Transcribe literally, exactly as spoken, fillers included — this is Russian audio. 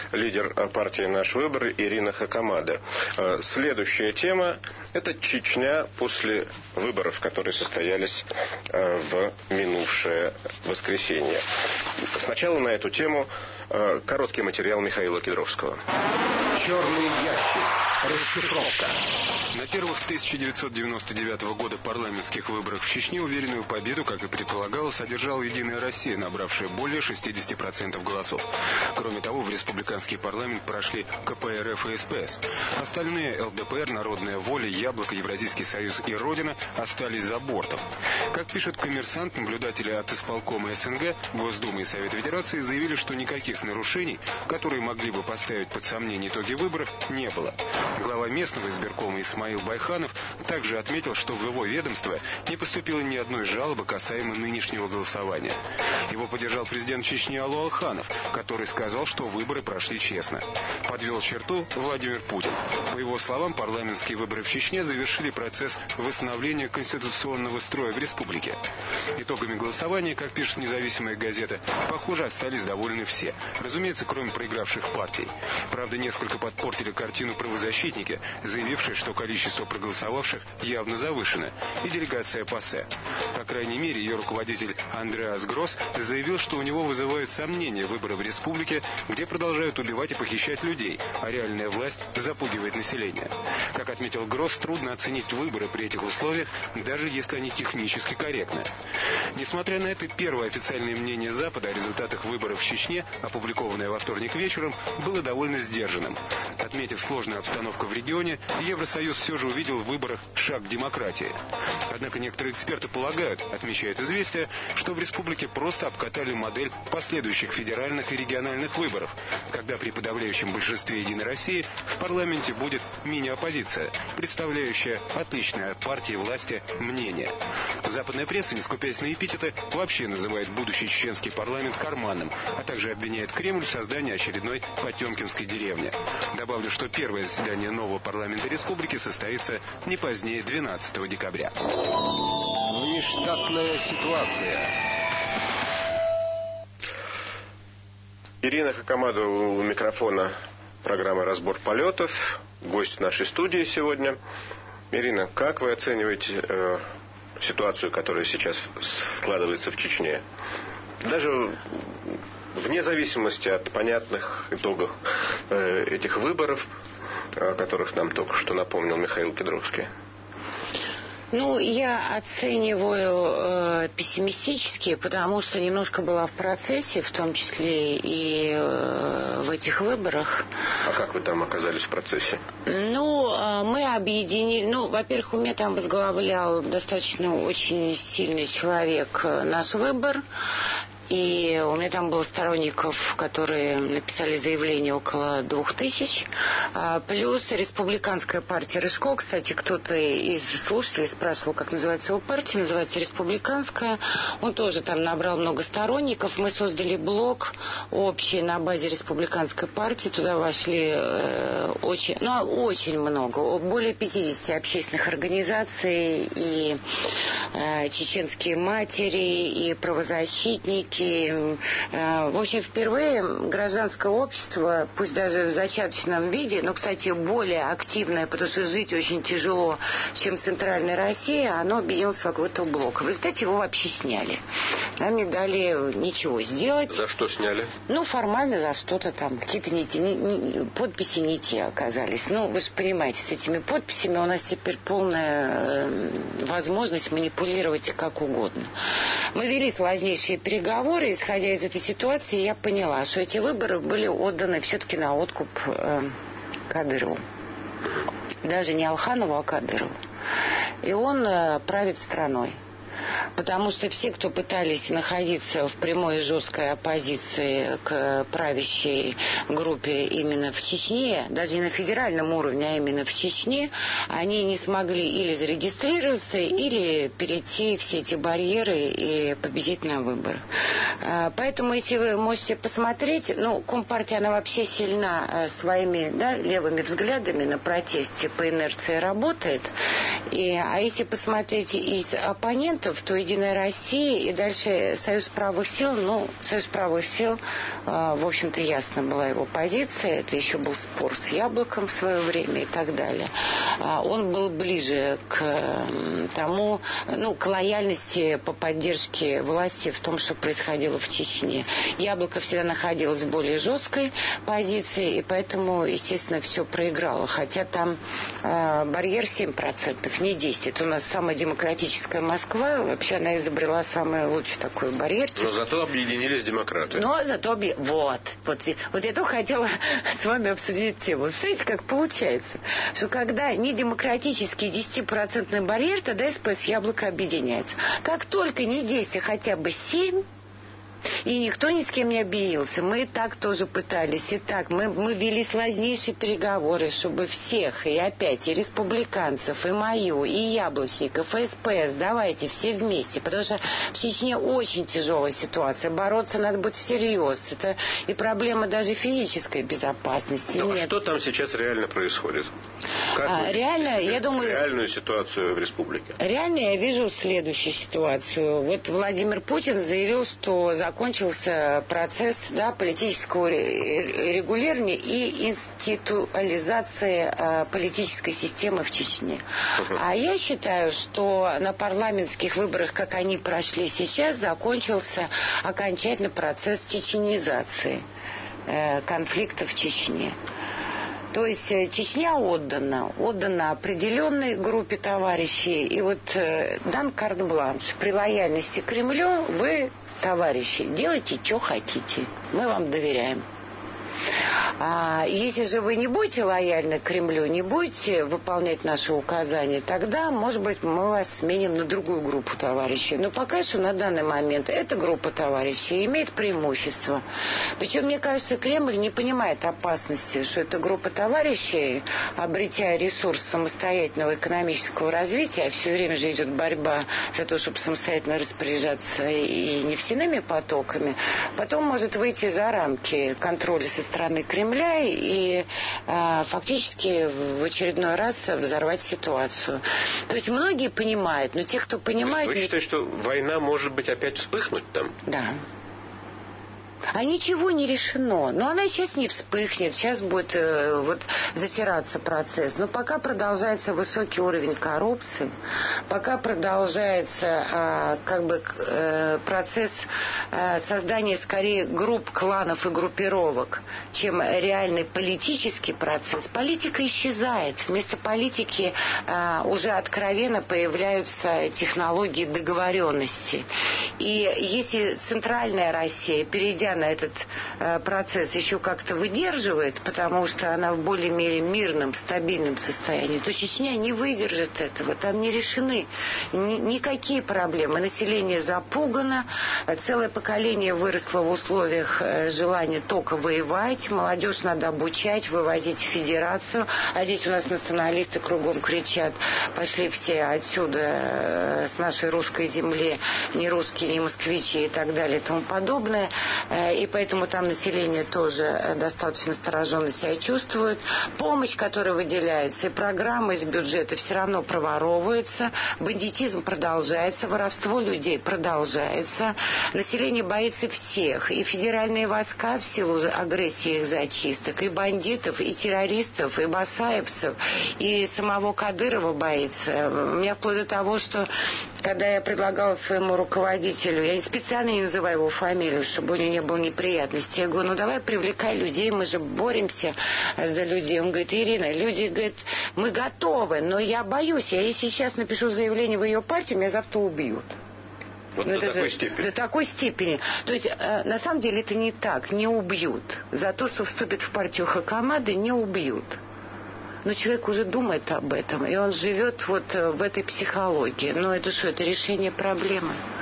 лидер партии «Наш выбор» Ирина Хакамада. Следующая тема – это Чечня после выборов, которые состоялись в минувшее воскресенье. Сначала на эту тему короткий материал Михаила Кедровского. Черный ящик. Расшифровка. На первых с тысяча девятьсот девяносто девятого года парламентских выборах в Чечне уверенную победу, как и предполагалось, одержала «Единая Россия», набравшая более шестидесяти процентов голосов. Кроме того, в республиканский парламент прошли ка пэ эр эф и эс пэ эс. Остальные – эл дэ пэ эр, Народная воля, Яблоко, Евразийский союз и Родина – остались за бортом. Как пишет «Коммерсант», наблюдатели от исполкома эс эн гэ, Госдумы и Совета Федерации заявили, что никаких нарушений, которые могли бы поставить под сомнение итоги выборов, не было. Глава местного избиркома Исмаил Байханов также отметил, что в его ведомство не поступило ни одной жалобы касаемо нынешнего голосования. Его поддержал президент Чечни Алу Алханов, который сказал, что выборы прошли честно. Подвел черту Владимир Путин. По его словам, парламентские выборы в Чечне завершили процесс восстановления конституционного строя в республике. Итогами голосования, как пишет независимая газета, похоже, остались довольны все. Разумеется, кроме проигравших партий. Правда, несколько подпортили картину правозащитники, заявившие, что количество проголосовавших явно завышено, и делегация ПАСЕ. По крайней мере, ее руководитель Андреас Гросс заявил, что у него вызывают сомнения выборы в республике, где продолжают убивать и похищать людей, а реальная власть запугивает население. Как отметил Гросс, трудно оценить выборы при этих условиях, даже если они технически корректны. Несмотря на это, первое официальное мнение Запада о результатах выборов в Чечне, опубликованное во вторник вечером, было довольно сдержанным. Отметив сложную обстановку в регионе, Евросоюз все же увидел в выборах шаг к демократии. Однако некоторые эксперты полагают, отмечает «Известия», что в республике просто обкатали модель последующих федеральных и региональных выборов, когда при подавляющем большинстве «Единой России» в парламенте будет мини-оппозиция, представляющая отличное от партии власти мнение. Западная пресса, не скупясь на эпитеты, вообще называет будущий чеченский парламент карманным, а также обвиняет Кремль в создании очередной потемкинской деревни. Добавлю, что первое заседание нового парламента республики состоится не позднее двенадцатого декабря. Внештатная ситуация. Ирина Хакамада у микрофона программы «Разбор полетов». Гость нашей студии сегодня. Ирина, как вы оцениваете э, ситуацию, которая сейчас складывается в Чечне? Даже вне зависимости от понятных итогов э, этих выборов, о которых нам только что напомнил Михаил Кедровский. Ну, я оцениваю э, пессимистически, потому что немножко была в процессе, в том числе и э, в этих выборах. А как вы там оказались в процессе? Ну, э, мы объединили... Ну, во-первых, у меня там возглавлял достаточно очень сильный человек «Наш выбор». И у меня там было сторонников, которые написали заявление около двух тысяч. Плюс республиканская партия Рыжко. Кстати, кто-то из слушателей спрашивал, как называется его партия. Называется республиканская. Он тоже там набрал много сторонников. Мы создали блок общий на базе республиканской партии. Туда вошли э, очень, ну, очень много. Более пятидесяти общественных организаций. И э, чеченские матери, и правозащитники. В общем, впервые гражданское общество, пусть даже в зачаточном виде, но, кстати, более активное, потому что жить очень тяжело, чем в Центральной России, оно объединилось вокруг этого блока. В результате его вообще сняли. Нам не дали ничего сделать. За что сняли? Ну, формально за что-то там. Какие-то не те, не, не, подписи не те оказались. Ну, вы же понимаете, с этими подписями у нас теперь полная э, возможность манипулировать как угодно. Мы вели сложнейшие переговоры. Исходя из этой ситуации, я поняла, что эти выборы были отданы все-таки на откуп э, Кадырову. Даже не Алханову, а Кадырову. И он э, правит страной. Потому что все, кто пытались находиться в прямой и жесткой оппозиции к правящей группе именно в Чечне, даже не на федеральном уровне, а именно в Чечне, они не смогли или зарегистрироваться, или перейти все эти барьеры и победить на выборах. Поэтому, если вы можете посмотреть, ну, Компартия, она вообще сильна своими, да, левыми взглядами на протесте, по инерции работает. И, а если посмотреть из оппонентов, то «Единая Россия», и дальше «Союз правых сил». Ну, «Союз правых сил», в общем-то, ясно была его позиция. Это еще был спор с «Яблоком» в свое время и так далее. Он был ближе к тому, ну, к лояльности по поддержке власти в том, что происходило в Чечне. «Яблоко» всегда находилось в более жесткой позиции, и поэтому, естественно, все проиграло. Хотя там э, барьер семь процентов, не десять. Это у нас самая демократическая Москва. Вообще она изобрела самый лучший такой барьер. Но зато объединились демократы. Но зато... Объ... Вот. Вот. Вот я только хотела с вами обсудить тему. Смотрите, как получается. Что когда не демократический десятипроцентный барьер, тогда СПС «Яблоко» объединяется. Как только не десять, а хотя бы семь, и никто ни с кем не объединился. Мы и так тоже пытались, и так. Мы, мы вели сложнейшие переговоры, чтобы всех, и опять, и республиканцев, и мою, и яблочников, и СПС, давайте все вместе. Потому что в Чечне очень тяжелая ситуация. Бороться надо будет всерьез. Это и проблема даже физической безопасности. Но Нет. Что там сейчас реально происходит? Как а, реально, я думаю... Реальную ситуацию в республике? Реально я вижу следующую ситуацию. Вот Владимир Путин заявил, что закончился процесс, да, политического регулирования и институализации а, политической системы в Чечне. Uh-huh. А я считаю, что на парламентских выборах, как они прошли сейчас, закончился окончательно процесс чеченизации э, конфликта в Чечне. То есть Чечня отдана, отдана определенной группе товарищей. И вот э, дан карт-бланш. При лояльности к Кремлю вы, товарищи, делайте, что хотите. Мы вам доверяем. А если же вы не будете лояльны к Кремлю, не будете выполнять наши указания, тогда, может быть, мы вас сменим на другую группу товарищей. Но пока что на данный момент эта группа товарищей имеет преимущество. Причем, мне кажется, Кремль не понимает опасности, что эта группа товарищей, обретя ресурс самостоятельного экономического развития, а все время же идет борьба за то, чтобы самостоятельно распоряжаться и нефтяными потоками, потом может выйти за рамки контроля со стороны Кремля и э, фактически в очередной раз взорвать ситуацию. То есть многие понимают, но те, кто понимает... Вы считаете, что война может быть опять вспыхнуть там? Да. А ничего не решено. Но она сейчас не вспыхнет. Сейчас будет э, вот, затираться процесс. Но пока продолжается высокий уровень коррупции, пока продолжается э, как бы, э, процесс э, создания скорее групп, кланов и группировок, чем реальный политический процесс, политика исчезает. Вместо политики э, уже откровенно появляются технологии договоренности. И если центральная Россия, перейдя на этот э, процесс, еще как-то выдерживает, потому что она в более-менее мирном, стабильном состоянии, то Чечня не выдержит этого. Там не решены ни, никакие проблемы. Население запугано, целое поколение выросло в условиях э, желания только воевать, молодежь надо обучать, вывозить в федерацию, а здесь у нас националисты кругом кричат: пошли все отсюда э, с нашей русской земли, не русские, не москвичи и так далее и тому подобное. И поэтому там население тоже достаточно настороженно себя чувствует. Помощь, которая выделяется, и программа из бюджета все равно проворовывается. Бандитизм продолжается, воровство людей продолжается. Население боится всех. И федеральные войска в силу агрессии их зачисток, и бандитов, и террористов, и басаевцев, и самого Кадырова боится. У меня вплоть до того, что когда я предлагала своему руководителю, я специально не называю его фамилию, чтобы у него не было неприятностей. Я говорю, ну давай привлекай людей, мы же боремся за людей. Он говорит: Ирина, люди говорят, мы готовы, но я боюсь, я если сейчас напишу заявление в ее партию, меня завтра убьют. Вот ну, до это, такой степени. До такой степени. То есть, э, на самом деле, это не так, не убьют. За то, что вступит в партию Хакамады, не убьют. Но человек уже думает об этом, и он живет вот в этой психологии. Но это что, это решение проблемы.